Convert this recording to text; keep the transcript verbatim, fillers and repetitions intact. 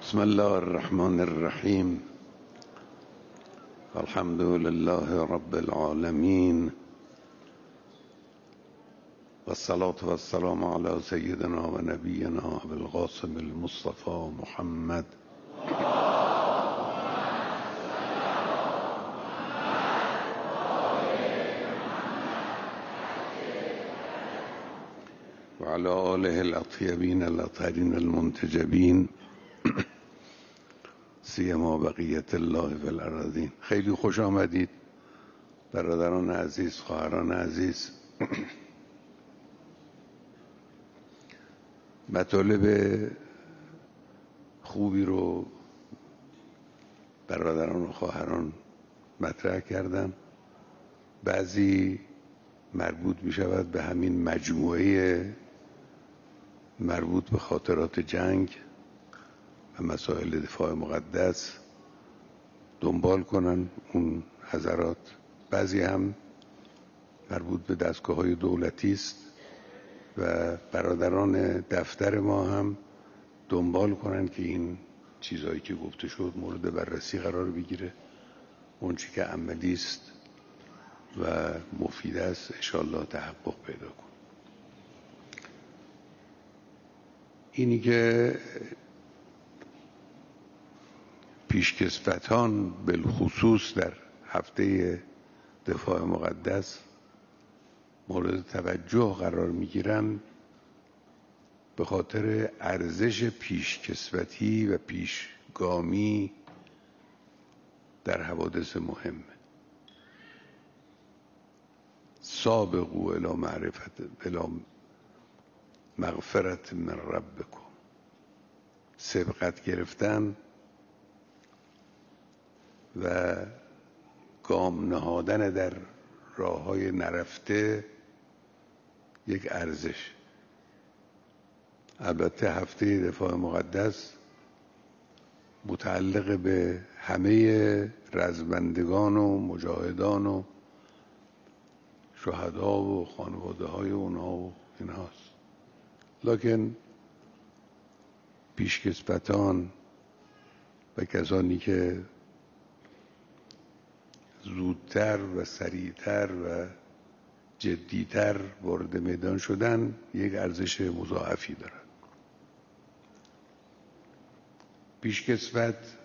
بسم الله الرحمن الرحیم. الحمد لله رب العالمین و الصلاة و السلام علی سیدنا و نبینا ابی القاسم المصطفى محمد و علی آله الاطیبین الاطهرین المنتجبین سیما بقیت الله فی الارضین. خیلی خوش آمدید برادران عزیز، خواهران عزیز. مطالب خوبی رو برادران و خواهران مطرح کردن. بعضی مربوط می شود به همین مجموعه مربوط به خاطرات جنگ و مسائل دفاع مقدس دنبال کنن اون حضرات. بعضی هم مربوط به دستگاه‌های دولتی است و برادران دفتر ما هم دنبال کنن که این چیزهایی که گفته شد مورد بررسی قرار بگیره. اون چی که عملی است و مفید است انشاءالله تحقق پیدا کن. اینی که پیشکسوتان بالخصوص در هفته دفاع مقدس مورد توجه قرار میگیرن به خاطر ارزش پیشکسوتی و پیشگامی در حوادث مهم. سابقوا الی معرفت الی مغفرت من ربکم. سبقت گرفتن و گام نهادن در راه‌های نرفته یک ارزش. البته هفته دفاع مقدس متعلق به همه رزمندگان و مجاهدان و شهدا و خانواده های اونها و اینهاست، لکن پیشکسوتان و کسانی که زودتر و سریعتر و جدیتر وارد میدان شدن یک ارزش مضاعفی دارد. پیشکسوت